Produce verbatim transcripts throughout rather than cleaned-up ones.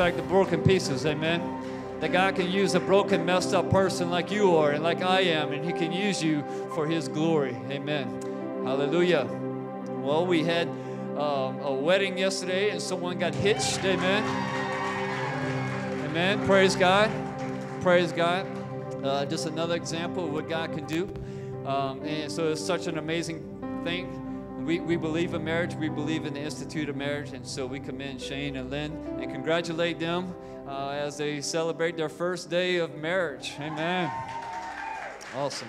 back the broken pieces, amen? That God can use a broken, messed up person like you are and like I am, and He can use you for His glory, amen. Hallelujah. Well, we had um, a wedding yesterday, and someone got hitched, amen. Amen. Praise God. Praise God. Uh, just another example of what God can do. Um, and so it's such an amazing thing. We, we believe in marriage. We believe in the Institute of Marriage. And so we commend Shane and Lynn and congratulate them uh, as they celebrate their first day of marriage. Amen. Awesome.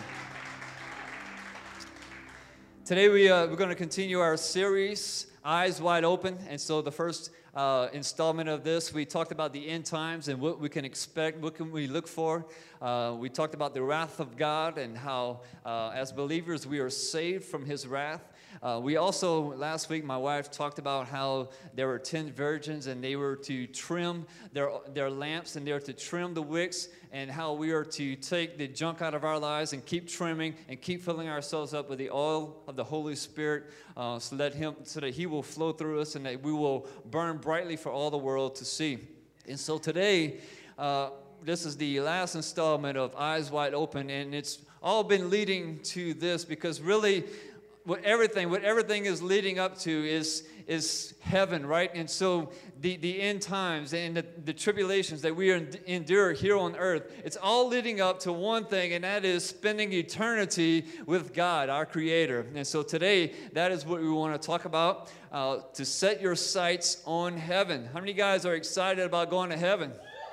Today we, uh, we're going to continue our series, Eyes Wide Open. And so the first uh, installment of this, we talked about the end times and what we can expect, what can we look for. Uh, we talked about the wrath of God and how, uh, as believers, we are saved from His wrath. Uh, we also, last week, my wife talked about how there were ten virgins and they were to trim their, their lamps and they were to trim the wicks, and how we are to take the junk out of our lives and keep trimming and keep filling ourselves up with the oil of the Holy Spirit uh, so that Him, so that He will flow through us and that we will burn brightly for all the world to see. And so today, uh, this is the last installment of Eyes Wide Open, and it's all been leading to this because really, What everything, what everything is leading up to is, is heaven, right? And so the, the end times and the, the tribulations that we endure here on earth, it's all leading up to one thing, and that is spending eternity with God, our Creator. And so today, that is what we want to talk about, uh, to set your sights on heaven. How many guys are excited about going to heaven?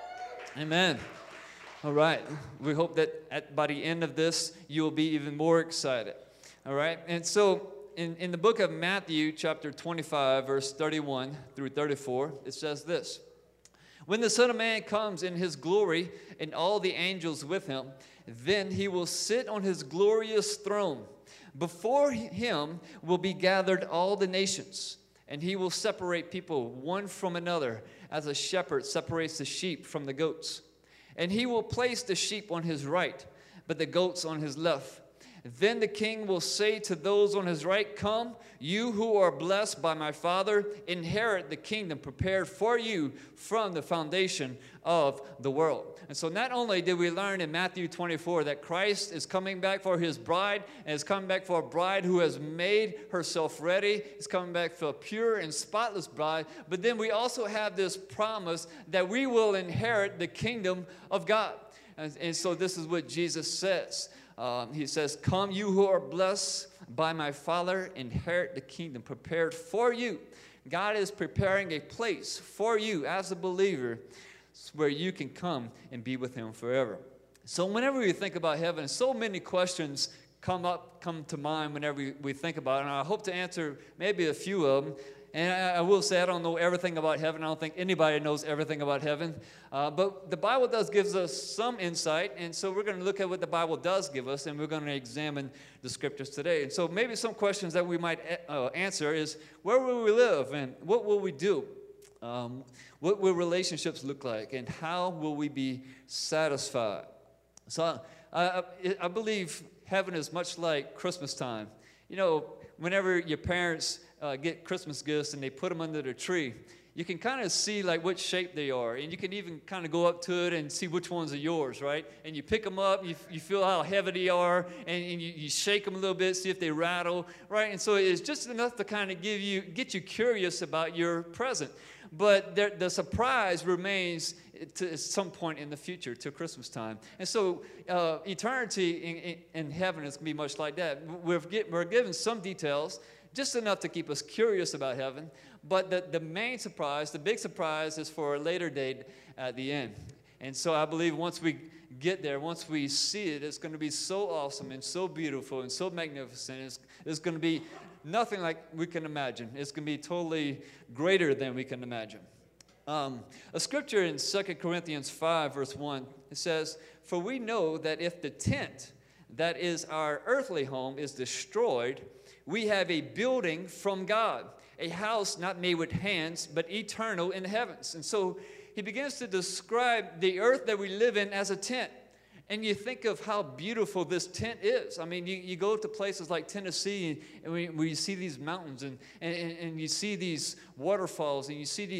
Amen. All right. We hope that at, by the end of this, you'll be even more excited. All right, and so in, in the book of Matthew, chapter twenty-five, verse thirty-one through thirty-four, it says this: When the Son of Man comes in His glory and all the angels with Him, then He will sit on His glorious throne. Before Him will be gathered all the nations, and He will separate people one from another, as a shepherd separates the sheep from the goats. And He will place the sheep on His right, but the goats on His left. Then the King will say to those on His right, Come, you who are blessed by my Father, inherit the kingdom prepared for you from the foundation of the world. And so not only did we learn in Matthew twenty-four that Christ is coming back for His bride, and is coming back for a bride who has made herself ready. He's coming back for a pure and spotless bride. But then we also have this promise that we will inherit the kingdom of God. And, and so this is what Jesus says. Um, he says, Come, you who are blessed by my Father, inherit the kingdom prepared for you. God is preparing a place for you as a believer where you can come and be with Him forever. So whenever we think about heaven, so many questions come up, come to mind whenever we, we think about it. And I hope to answer maybe a few of them. And I, I will say I don't know everything about heaven. I don't think anybody knows everything about heaven. Uh, but the Bible does give us some insight. And so we're going to look at what the Bible does give us, and we're going to examine the Scriptures today. And so maybe some questions that we might uh, answer is, where will we live, and what will we do? Um, what will relationships look like, and how will we be satisfied? So uh, I, I believe heaven is much like Christmas time. You know, whenever your parents uh, get Christmas gifts and they put them under the tree, you can kind of see like what shape they are, and you can even kind of go up to it and see which ones are yours, right? And you pick them up, you, you feel how heavy they are, and, and you, you shake them a little bit, see if they rattle, right? And so it's just enough to kind of give you, get you curious about your present. But there, the surprise remains to some point in the future, to Christmas time. And so uh, eternity in, in, in heaven is going to be much like that. We're, get, we're given some details, just enough to keep us curious about heaven. But the, the main surprise, the big surprise, is for a later date at the end. And so I believe once we get there, once we see it, it's going to be so awesome and so beautiful and so magnificent. It's, it's going to be nothing like we can imagine. It's going to be totally greater than we can imagine. Um, a scripture in Second Corinthians five, verse one, it says, For we know that if the tent that is our earthly home is destroyed, we have a building from God, a house not made with hands, but eternal in the heavens. And so he begins to describe the earth that we live in as a tent. And you think of how beautiful this tent is. I mean, you, you go to places like Tennessee, and we, where you see these mountains, and, and, and you see these waterfalls, and you see these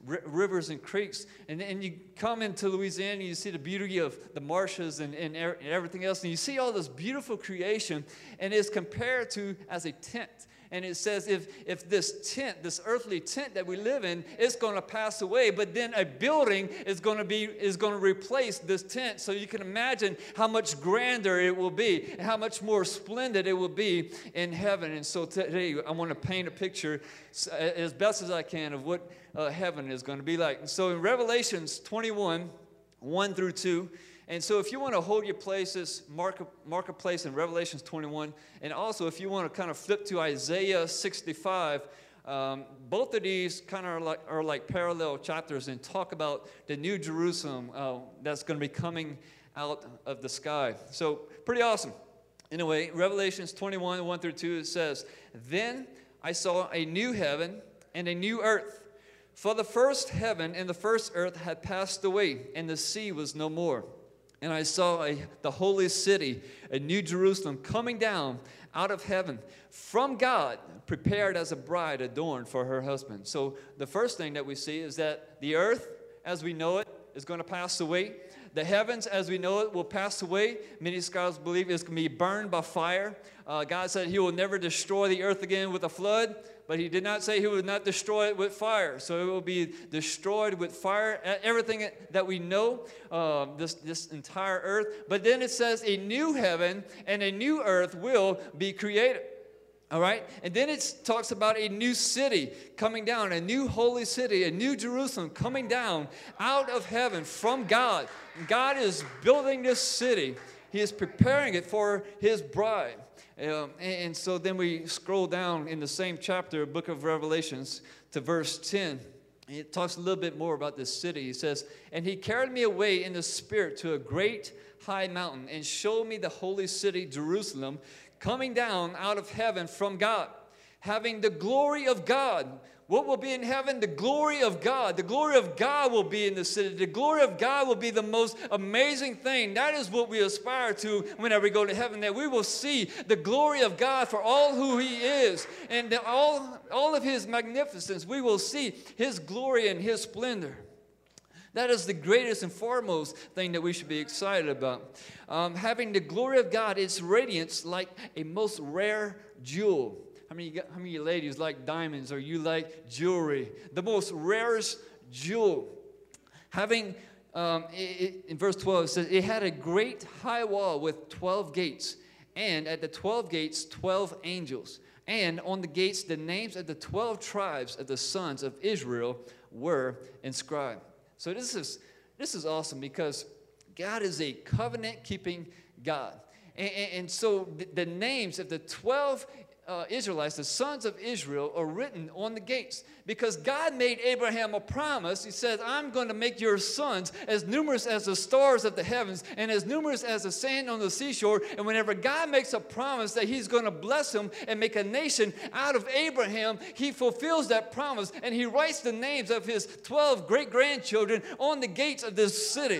ri- rivers and creeks. And, and you come into Louisiana, and you see the beauty of the marshes and, and, er- and everything else. And you see all this beautiful creation, and it's compared to as a tent. And it says if, if this tent, this earthly tent that we live in, is going to pass away, but then a building is going to be is going to replace this tent. So you can imagine how much grander it will be, and how much more splendid it will be in heaven. And so today I want to paint a picture as best as I can of what uh, heaven is going to be like. And so in Revelations twenty-one, one through two. And so if you want to hold your places, mark a, mark a place in Revelations twenty-one. And also if you want to kind of flip to Isaiah sixty-five, um, both of these kind of are like, are like parallel chapters and talk about the new Jerusalem uh, that's going to be coming out of the sky. So pretty awesome. Anyway, Revelations twenty-one, one through two, it says, "Then I saw a new heaven and a new earth. For the first heaven and the first earth had passed away, and the sea was no more. And I saw a, the holy city, a new Jerusalem, coming down out of heaven from God, prepared as a bride adorned for her husband." So the first thing that we see is that the earth, as we know it, is going to pass away. The heavens, as we know it, will pass away. Many scholars believe it's going to be burned by fire. Uh, God said he will never destroy the earth again with a flood, but he did not say he would not destroy it with fire. So it will be destroyed with fire, everything that we know, uh, this, this entire earth. But then it says a new heaven and a new earth will be created. All right? And then it talks about a new city coming down, a new holy city, a new Jerusalem coming down out of heaven from God. God is building this city. He is preparing it for his bride. Um, and, and so then we scroll down in the same chapter, book of Revelations, to verse ten. It talks a little bit more about this city. He says, "And he carried me away in the spirit to a great high mountain and showed me the holy city, Jerusalem, coming down out of heaven from God, having the glory of God." What will be in heaven? The glory of God. The glory of God will be in the city. The glory of God will be the most amazing thing. That is what we aspire to whenever we go to heaven, that we will see the glory of God for all who he is and the, all, all of his magnificence. We will see his glory and his splendor. That is the greatest and foremost thing that we should be excited about. Um, having the glory of God, its radiance like a most rare jewel. How many, how many ladies like diamonds, or you like jewelry? The most rarest jewel. Having, um, it, it, in verse twelve, it says, "It had a great high wall with twelve gates, and at the twelve gates, twelve angels. And on the gates, the names of the twelve tribes of the sons of Israel were inscribed." So this is, this is awesome, because God is a covenant-keeping God. And, and, and so the, the names of the twelve Uh, Israelites, the sons of Israel, are written on the gates, because God made Abraham a promise. He said, "I'm going to make your sons as numerous as the stars of the heavens and as numerous as the sand on the seashore." And whenever God makes a promise that he's going to bless him and make a nation out of Abraham, he fulfills that promise, and he writes the names of his twelve great-grandchildren on the gates of this city.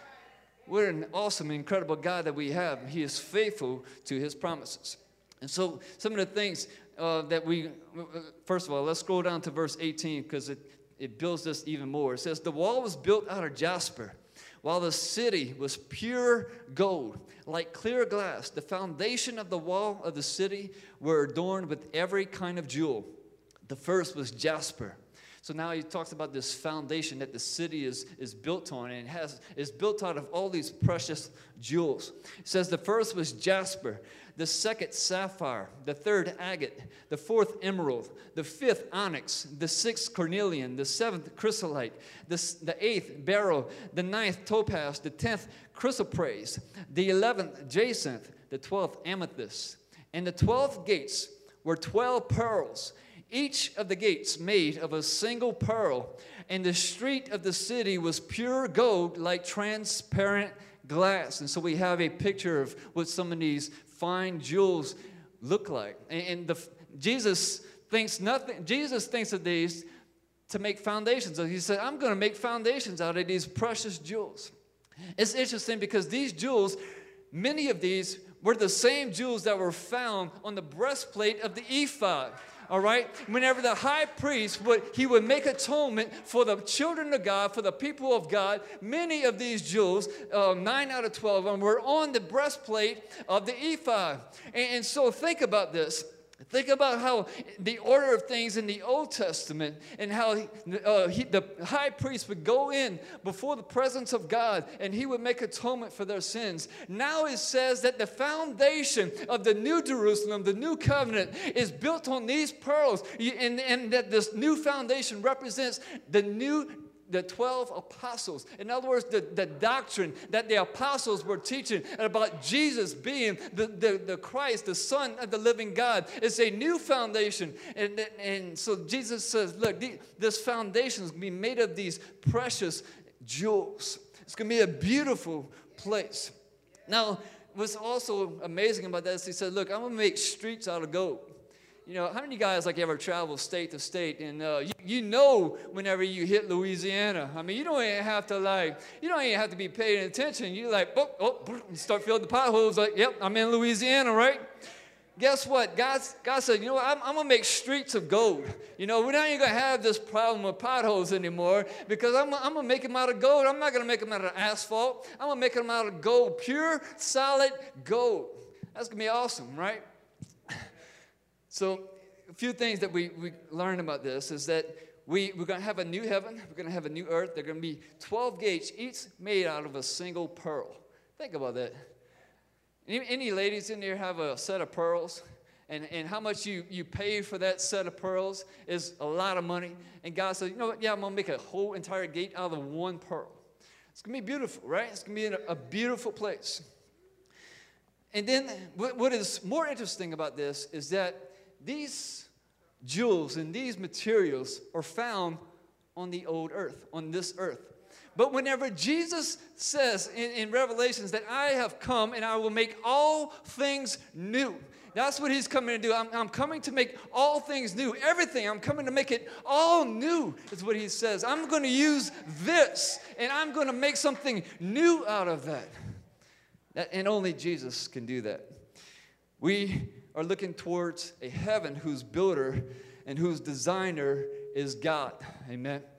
What an awesome, incredible God that we have. He is faithful to his promises. And so some of the things uh, that we, first of all, let's scroll down to verse eighteen, because it, it builds this even more. It says, "The wall was built out of jasper, while the city was pure gold, like clear glass. The foundation of the wall of the city were adorned with every kind of jewel. The first was jasper." So now he talks about this foundation that the city is, is built on, and it has, is built out of all these precious jewels. It says the first was jasper, the second sapphire, the third agate, the fourth emerald, the fifth onyx, the sixth cornelian, the seventh chrysolite, the, the eighth beryl, the ninth topaz, the tenth chrysoprase, the eleventh jacinth, the twelfth amethyst. And the twelve gates were twelve pearls, each of the gates made of a single pearl, and the street of the city was pure gold like transparent glass. And so we have a picture of what some of these fine jewels look like. And, and the, Jesus thinks nothing. Jesus thinks of these to make foundations. So he said, "I'm going to make foundations out of these precious jewels." It's interesting because these jewels, many of these were the same jewels that were found on the breastplate of the ephod. All right? Whenever the high priest would, he would make atonement for the children of God, for the people of God, many of these jewels, uh, nine out of twelve of them, were on the breastplate of the ephod. And, and so think about this. Think about how the order of things in the Old Testament and how uh, he, the high priest would go in before the presence of God and he would make atonement for their sins. Now it says that the foundation of the New Jerusalem, the new covenant, is built on these pearls, and, and that this new foundation represents the new the twelve apostles. In other words, the, the doctrine that the apostles were teaching about Jesus being the, the, the Christ, the Son of the living God, is a new foundation. And, and so Jesus says, look, the, this foundation is going to be made of these precious jewels. It's going to be a beautiful place. Now, what's also amazing about that is he said, look, I'm going to make streets out of gold. You know, how many guys like ever travel state to state, and uh, you, you know whenever you hit Louisiana, I mean, you don't even have to like, you don't even have to be paying attention. You like, oh, oh, you start filling the potholes like, yep, I'm in Louisiana, right? Guess what? God, God said, you know what, I'm, I'm going to make streets of gold. You know, we're not even going to have this problem with potholes anymore because I'm, I'm going to make them out of gold. I'm not going to make them out of asphalt. I'm going to make them out of gold, pure, solid gold. That's going to be awesome, right? So a few things that we, we learn about this is that we, we're going to have a new heaven. We're going to have a new earth. There are going to be twelve gates, each made out of a single pearl. Think about that. Any, any ladies in there have a set of pearls? And, and how much you, you pay for that set of pearls is a lot of money. And God said, you know what? Yeah, I'm going to make a whole entire gate out of one pearl. It's going to be beautiful, right? It's going to be in a, a beautiful place. And then what, what is more interesting about this is that these jewels and these materials are found on the old earth, on this earth. But whenever Jesus says in, in Revelations that I have come and I will make all things new, that's what he's coming to do. I'm, I'm coming to make all things new. Everything, I'm coming to make it all new, is what he says. I'm going to use this, and I'm going to make something new out of that. that. And only Jesus can do that. We are looking towards a heaven whose builder and whose designer is God. Amen? Amen.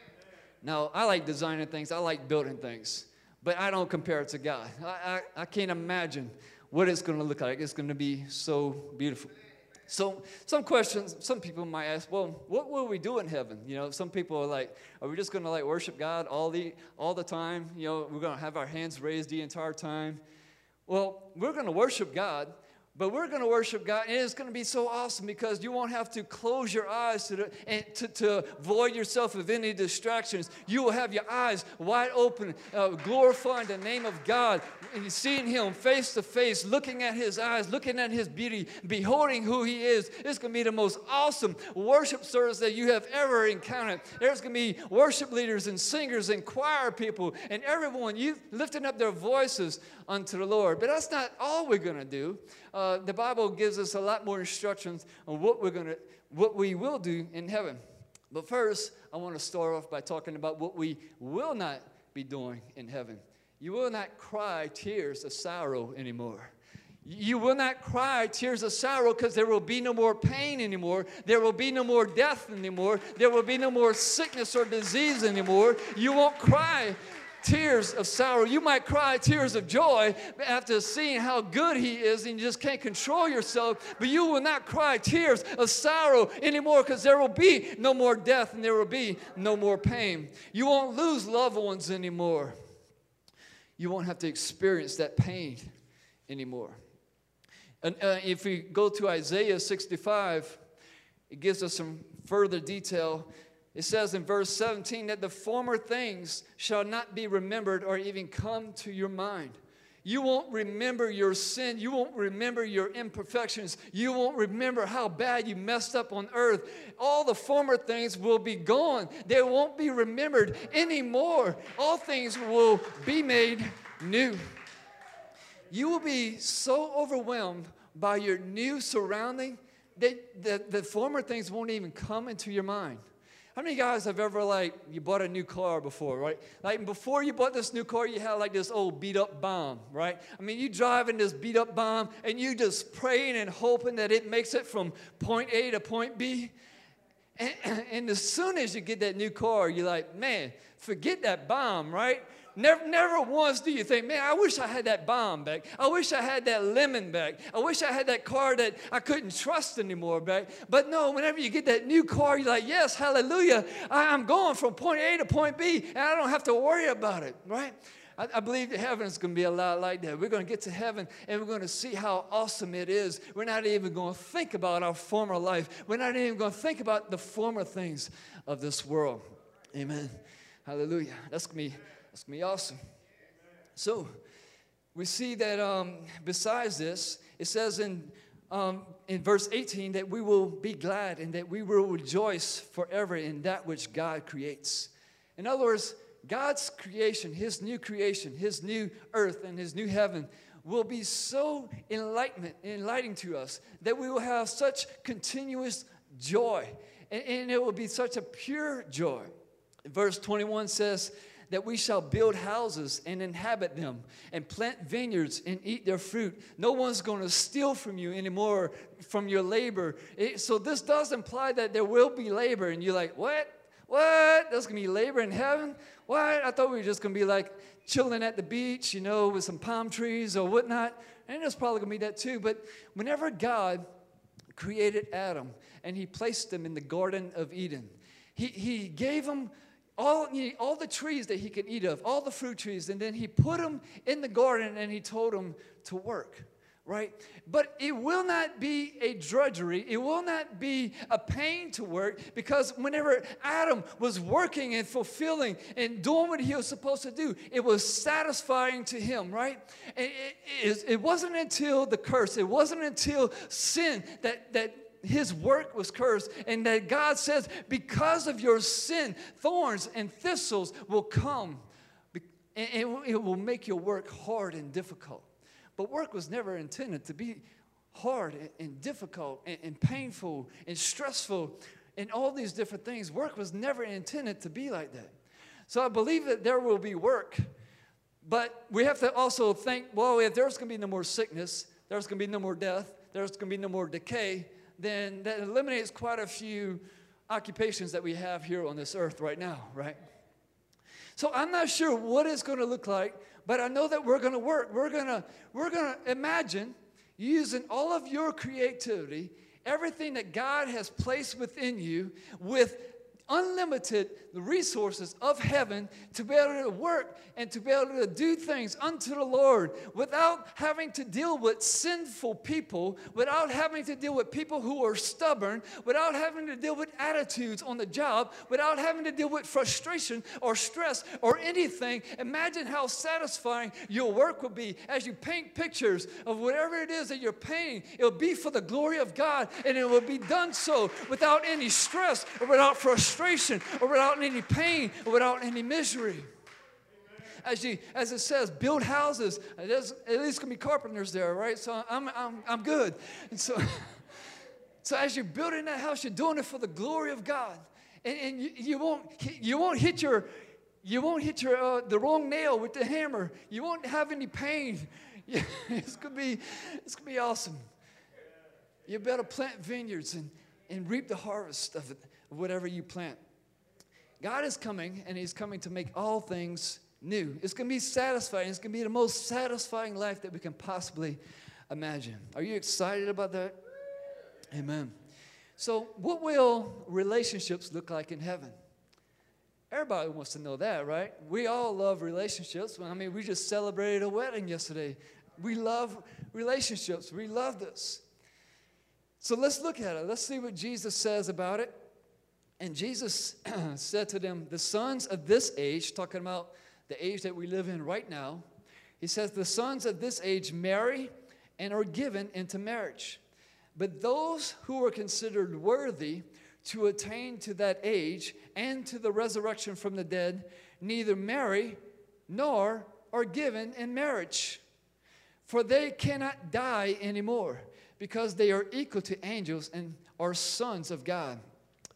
Now, I like designing things. I like building things. But I don't compare it to God. I, I, I can't imagine what it's going to look like. It's going to be so beautiful. So some questions, some people might ask, well, what will we do in heaven? You know, some people are like, are we just going to like worship God all the, all the time? You know, we're going to have our hands raised the entire time. Well, we're going to worship God. But we're going to worship God, and it's going to be so awesome because you won't have to close your eyes to, the, and to, to void yourself of any distractions. You will have your eyes wide open, uh, glorifying the name of God, and seeing Him face to face, looking at His eyes, looking at His beauty, beholding who He is. It's going to be the most awesome worship service that you have ever encountered. There's going to be worship leaders and singers and choir people and everyone you lifting up their voices unto the Lord. But that's not all we're going to do. Uh, the Bible gives us a lot more instructions on what we're going to, what we will do in heaven. But first, I want to start off by talking about what we will not be doing in heaven. You will not cry tears of sorrow anymore. You will not cry tears of sorrow because there will be no more pain anymore. There will be no more death anymore. There will be no more sickness or disease anymore. You won't cry tears of sorrow. You might cry tears of joy after seeing how good He is and you just can't control yourself, but you will not cry tears of sorrow anymore because there will be no more death and there will be no more pain. You won't lose loved ones anymore. You won't have to experience that pain anymore. And uh, if we go to Isaiah sixty-five, it gives us some further detail. It says in verse seventeen that the former things shall not be remembered or even come to your mind. You won't remember your sin. You won't remember your imperfections. You won't remember how bad you messed up on earth. All the former things will be gone. They won't be remembered anymore. All things will be made new. You will be so overwhelmed by your new surrounding that the, the former things won't even come into your mind. How many guys have ever, like, you bought a new car before, right? Like, before you bought this new car, you had, like, this old beat-up bomb, right? I mean, you driving this beat-up bomb, and you just praying and hoping that it makes it from point A to point B. And, and as soon as you get that new car, you're like, man, forget that bomb, right? Never, never once do you think, man, I wish I had that bomb back. I wish I had that lemon back. I wish I had that car that I couldn't trust anymore back. But no, whenever you get that new car, you're like, yes, hallelujah. I'm going from point A to point B, and I don't have to worry about it, right? I, I believe that heaven is going to be a lot like that. We're going to get to heaven, and we're going to see how awesome it is. We're not even going to think about our former life. We're not even going to think about the former things of this world. Amen. Hallelujah. That's going to be That's going to be awesome. So, we see that um, besides this, it says in, um, in verse eighteen that we will be glad and that we will rejoice forever in that which God creates. In other words, God's creation, His new creation, His new earth and His new heaven will be so enlightenment, enlightening to us that we will have such continuous joy. And, and it will be such a pure joy. Verse twenty-one says, that we shall build houses and inhabit them and plant vineyards and eat their fruit. No one's going to steal from you anymore from your labor. It, so this does imply that there will be labor. And you're like, what? What? There's going to be labor in heaven? What? I thought we were just going to be like chilling at the beach, you know, with some palm trees or whatnot. And there's probably going to be that too. But whenever God created Adam and He placed him in the Garden of Eden, He, he gave him All, all the trees that he could eat of, all the fruit trees, and then he put them in the garden and he told them to work, right? But it will not be a drudgery. It will not be a pain to work, because whenever Adam was working and fulfilling and doing what he was supposed to do, it was satisfying to him, right? It, it, it wasn't until the curse, it wasn't until sin that, that his work was cursed, and that God says, because of your sin, thorns and thistles will come, and it will make your work hard and difficult. But work was never intended to be hard and difficult and painful and stressful and all these different things. Work was never intended to be like that. So I believe that there will be work, but we have to also think, well, if there's going to be no more sickness, there's going to be no more death, there's going to be no more decay, then that eliminates quite a few occupations that we have here on this earth right now, right? So I'm not sure what it's going to look like, but I know that we're going to work. We're going to we're going to imagine using all of your creativity, everything that God has placed within you, with unlimited resources of heaven to be able to work and to be able to do things unto the Lord without having to deal with sinful people, without having to deal with people who are stubborn, without having to deal with attitudes on the job, without having to deal with frustration or stress or anything. Imagine how satisfying your work will be as you paint pictures of whatever it is that you're painting. It'll be for the glory of God, and it will be done so without any stress or without frustration or without any pain or without any misery. As you, as it says, build houses. There's at least gonna be carpenters there, right? So I'm, I'm, I'm good. And so, so as you're building that house, you're doing it for the glory of God, and, and you, you won't, you won't hit your, you won't hit your uh, the wrong nail with the hammer. You won't have any pain. It's gonna be, it's gonna be awesome. You better plant vineyards and, and reap the harvest of it. Whatever you plant. God is coming, and He's coming to make all things new. It's going to be satisfying. It's going to be the most satisfying life that we can possibly imagine. Are you excited about that? Amen. So what will relationships look like in heaven? Everybody wants to know that, right? We all love relationships. I mean, we just celebrated a wedding yesterday. We love relationships. We love this. So let's look at it. Let's see what Jesus says about it. And Jesus said to them, the sons of this age, talking about the age that we live in right now, He says, the sons of this age marry and are given into marriage. But those who are considered worthy to attain to that age and to the resurrection from the dead neither marry nor are given in marriage. For they cannot die anymore, because they are equal to angels and are sons of God.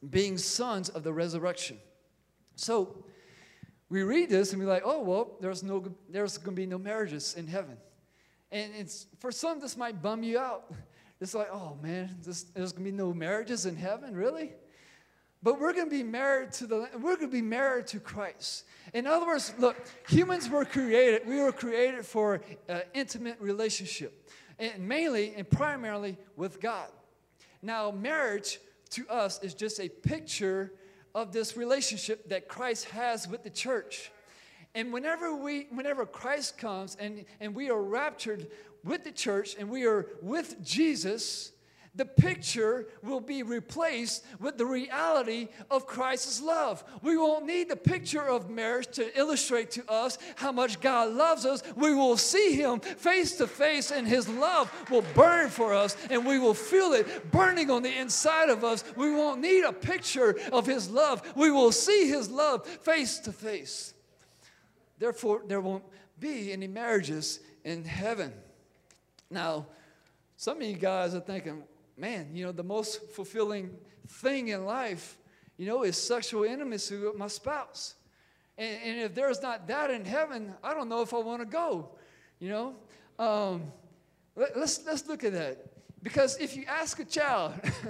being sons of the resurrection. So we read this and we're like, oh, well, there's no, there's going to be no marriages in heaven. And it's, for some, this might bum you out. It's like, oh, man, this, there's going to be no marriages in heaven, really? But we're going to be married to the, we're going to be married to Christ. In other words, look, humans were created, we were created for an intimate relationship, and mainly and primarily with God. Now, marriage to us is just a picture of this relationship that Christ has with the church. And whenever we, whenever Christ comes and, and we are raptured with the church and we are with Jesus, the picture will be replaced with the reality of Christ's love. We won't need the picture of marriage to illustrate to us how much God loves us. We will see Him face to face, and His love will burn for us, and we will feel it burning on the inside of us. We won't need a picture of His love. We will see His love face to face. Therefore, there won't be any marriages in heaven. Now, some of you guys are thinking, man, you know, the most fulfilling thing in life, you know, is sexual intimacy with my spouse. And, and if there's not that in heaven, I don't know if I want to go, you know. Um, let, let's, let's look at that. Because if you ask a child,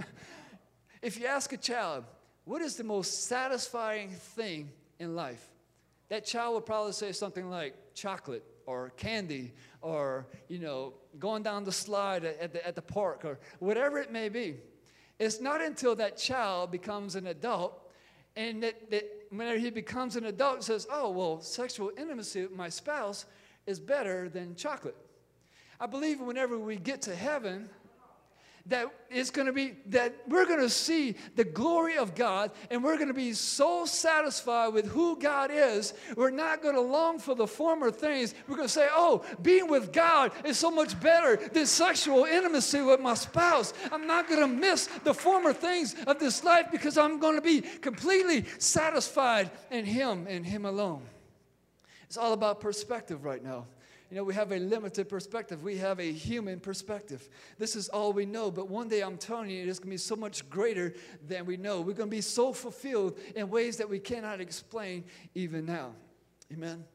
if you ask a child, what is the most satisfying thing in life? That child would probably say something like chocolate or candy or, you know, going down the slide at the, at the park or whatever it may be. It's not until that child becomes an adult and that, that whenever he becomes an adult, says, oh, well, sexual intimacy with my spouse is better than chocolate. I believe whenever we get to heaven, that it's going to be, that we're going to see the glory of God, and we're going to be so satisfied with who God is, we're not going to long for the former things. We're going to say, oh, being with God is so much better than sexual intimacy with my spouse. I'm not going to miss the former things of this life because I'm going to be completely satisfied in Him and Him alone. It's all about perspective right now. You know, we have a limited perspective. We have a human perspective. This is all we know. But one day, I'm telling you, it's going to be so much greater than we know. We're going to be so fulfilled in ways that we cannot explain even now. Amen?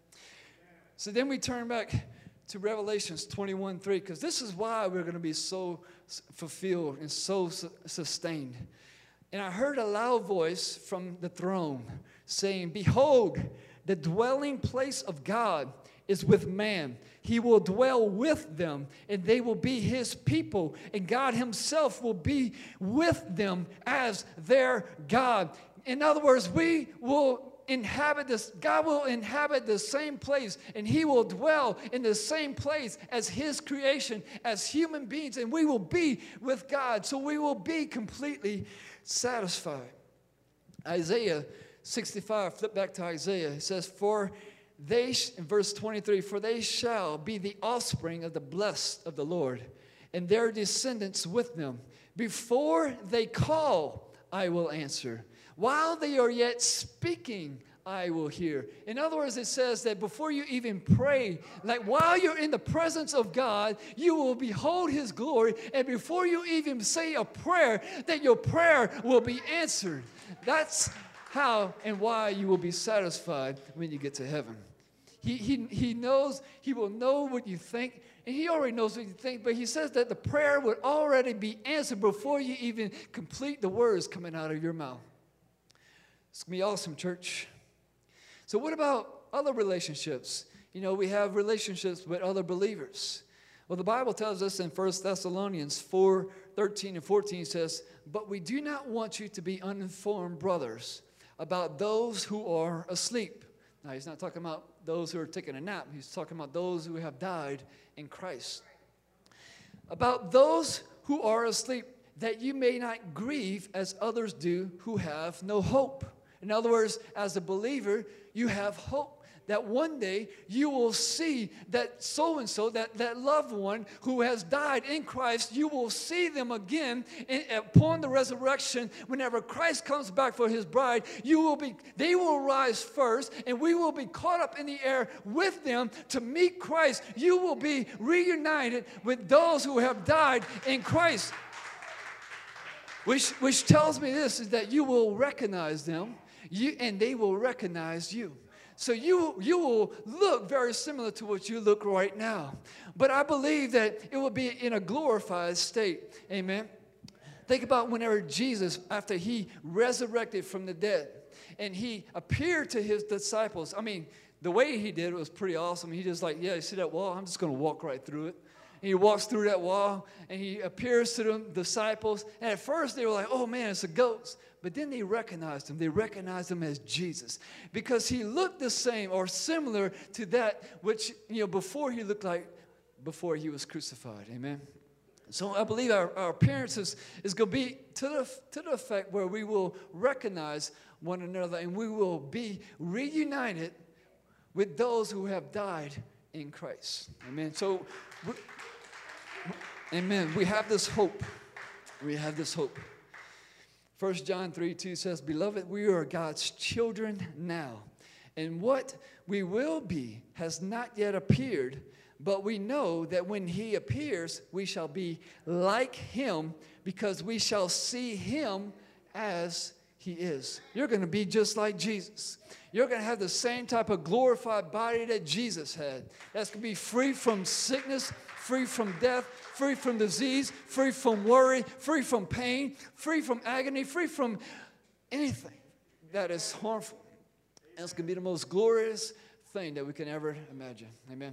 So then we turn back to Revelations twenty-one three, because this is why we're going to be so fulfilled and so su- sustained. And I heard a loud voice from the throne saying, behold, the dwelling place of God is with man. He will dwell with them, and they will be His people, and God Himself will be with them as their God. In other words, we will inhabit this, God will inhabit the same place, and He will dwell in the same place as His creation, as human beings, and we will be with God, so we will be completely satisfied. Isaiah sixty-five, flip back to Isaiah, it says, for they, in verse twenty-three, for they shall be the offspring of the blessed of the Lord, and their descendants with them. Before they call, I will answer. While they are yet speaking, I will hear. In other words, it says that before you even pray, like while you're in the presence of God, you will behold His glory, and before you even say a prayer, that your prayer will be answered. That's how and why you will be satisfied when you get to heaven. He, he, he knows, He will know what you think, and He already knows what you think, but He says that the prayer would already be answered before you even complete the words coming out of your mouth. It's going to be awesome, church. So what about other relationships? You know, we have relationships with other believers. Well, the Bible tells us in First Thessalonians four, thirteen and fourteen says, but we do not want you to be uninformed, brothers, about those who are asleep. Now, he's not talking about those who are taking a nap. He's talking about those who have died in Christ. About those who are asleep, that you may not grieve as others do who have no hope. In other words, as a believer, you have hope that one day you will see that so-and-so, that, that loved one who has died in Christ, you will see them again in, upon the resurrection. Whenever Christ comes back for His bride, you will be, they will rise first, and we will be caught up in the air with them to meet Christ. You will be reunited with those who have died in Christ. which, which tells me this, is that you will recognize them, you, and they will recognize you. So you, you will look very similar to what you look right now. But I believe that it will be in a glorified state. Amen. Think about whenever Jesus, after he resurrected from the dead, and he appeared to his disciples. I mean, the way he did it was pretty awesome. He just like, yeah, you see that wall? I'm just going to walk right through it. And he walks through that wall, and he appears to the disciples. And at first, they were like, oh, man, it's a ghost. But then they recognized him. They recognized him as Jesus because he looked the same or similar to that which, you know, before he looked like before he was crucified. Amen. So I believe our, our appearance is, is going to be to the, to the effect where we will recognize one another and we will be reunited with those who have died in Christ. Amen. So, we, amen. We have this hope. We have this hope. First John three two says, Beloved, we are God's children now, and what we will be has not yet appeared, but we know that when he appears, we shall be like him, because we shall see him as he is. You're going to be just like Jesus. You're going to have the same type of glorified body that Jesus had. That's going to be free from sickness, free from death, free from disease, free from worry, free from pain, free from agony, free from anything that is harmful. And it's going to be the most glorious thing that we can ever imagine. Amen.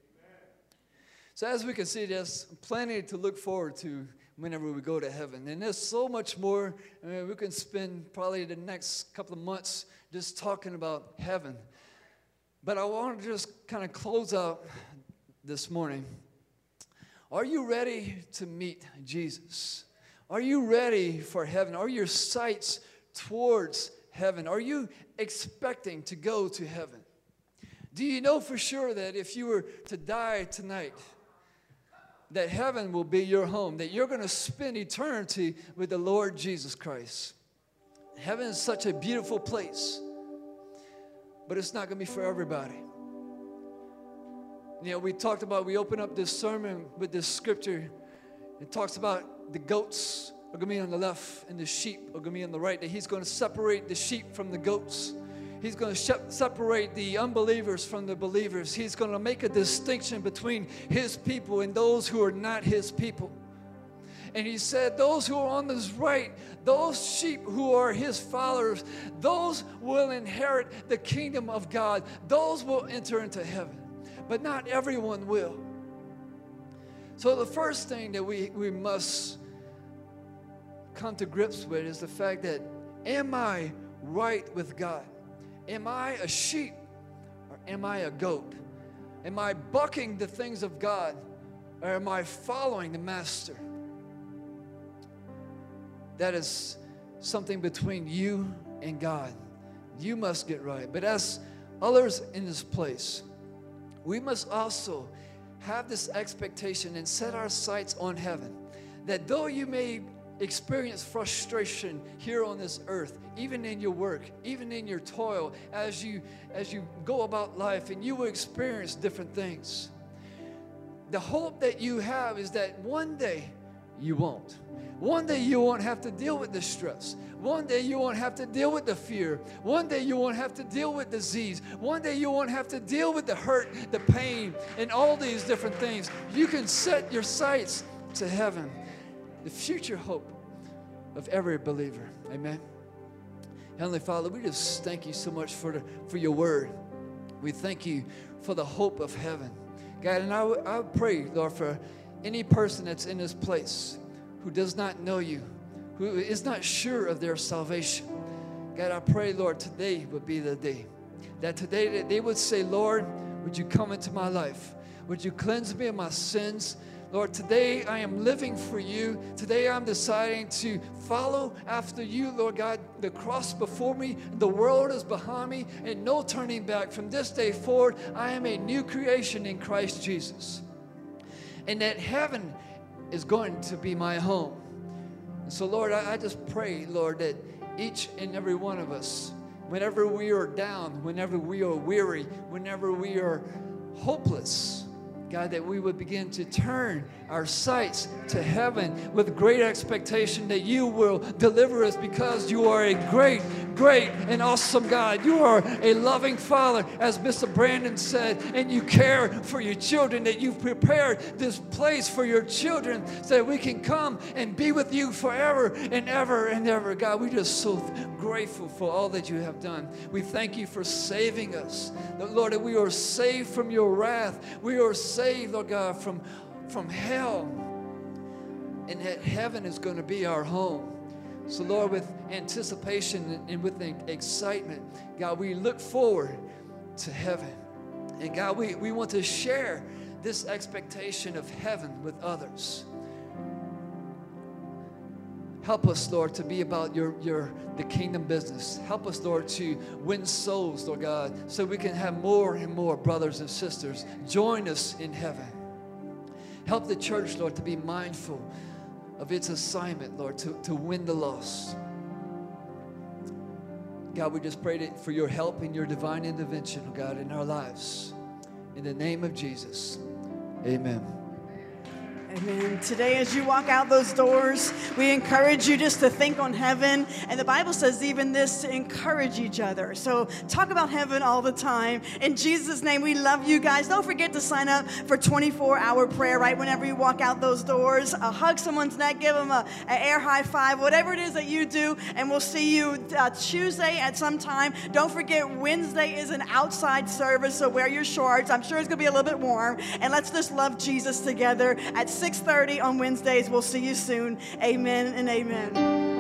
So as we can see, there's plenty to look forward to whenever we go to heaven. And there's so much more. I mean, we can spend probably the next couple of months just talking about heaven. But I want to just kind of close out this morning. Are you ready to meet Jesus? Are you ready for heaven? Are your sights towards heaven? Are you expecting to go to heaven? Do you know for sure that if you were to die tonight, that heaven will be your home, that you're going to spend eternity with the Lord Jesus Christ? Heaven is such a beautiful place, but it's not going to be for everybody. You know, we talked about, we opened up this sermon with this scripture. It talks about the goats are going to be on the left and the sheep are going to be on the right, that he's going to separate the sheep from the goats. He's going to separate the unbelievers from the believers. He's going to make a distinction between his people and those who are not his people. And he said, those who are on his right, those sheep who are his followers, those will inherit the kingdom of God. Those will enter into heaven. But not everyone will. So the first thing that we, we must come to grips with is the fact that, am I right with God? Am I a sheep or am I a goat? Am I bucking the things of God or am I following the master? That is something between you and God. You must get right. But as others in this place, we must also have this expectation and set our sights on heaven, that though you may experience frustration here on this earth, even in your work, even in your toil, as you as you go about life, and you will experience different things, the hope that you have is that one day you won't. One day you won't have to deal with the stress. One day you won't have to deal with the fear. One day you won't have to deal with disease. One day you won't have to deal with the hurt, the pain, and all these different things. You can set your sights to heaven, the future hope of every believer. Amen. Heavenly Father, we just thank you so much for, the, for your word. We thank you for the hope of heaven. God, and I, I pray, Lord, for any person that's in this place who does not know you, who is not sure of their salvation. God, I pray, Lord, today would be the day. That today that they would say, Lord, would you come into my life? Would you cleanse me of my sins? Lord, today I am living for you. Today I'm deciding to follow after you, Lord God. The cross before me, the world is behind me, and no turning back. From this day forward, I am a new creation in Christ Jesus. And that heaven is going to be my home. And so, Lord, I, I just pray, Lord, that each and every one of us, whenever we are down, whenever we are weary, whenever we are hopeless, God, that we would begin to turn our sights to heaven with great expectation that you will deliver us, because you are a great, great and awesome God. You are a loving Father, as Mister Brandon said, and you care for your children, that you've prepared this place for your children so that we can come and be with you forever and ever and ever. God, we're just so grateful for all that you have done. We thank you for saving us. Lord, that we are saved from your wrath. We are saved, Lord God, from, from hell. And that heaven is going to be our home. So, Lord, with anticipation and with excitement, God, we look forward to heaven. And God, we, we want to share this expectation of heaven with others. Help us, Lord, to be about your, your the kingdom business. Help us, Lord, to win souls, Lord God, so we can have more and more brothers and sisters join us in heaven. Help the church, Lord, to be mindful of its assignment, Lord, to, to win the lost. God, we just pray for your help and your divine intervention, oh God, in our lives. In the name of Jesus, amen. Amen. Today, as you walk out those doors, we encourage you just to think on heaven. And the Bible says even this, to encourage each other. So talk about heaven all the time. In Jesus' name, we love you guys. Don't forget to sign up for twenty-four hour prayer right whenever you walk out those doors. Uh, hug someone's neck, give them a, an air high five, whatever it is that you do. And we'll see you uh, Tuesday at some time. Don't forget, Wednesday is an outside service, so wear your shorts. I'm sure it's going to be a little bit warm. And let's just love Jesus together at six thirty on Wednesdays. We'll see you soon. Amen and amen.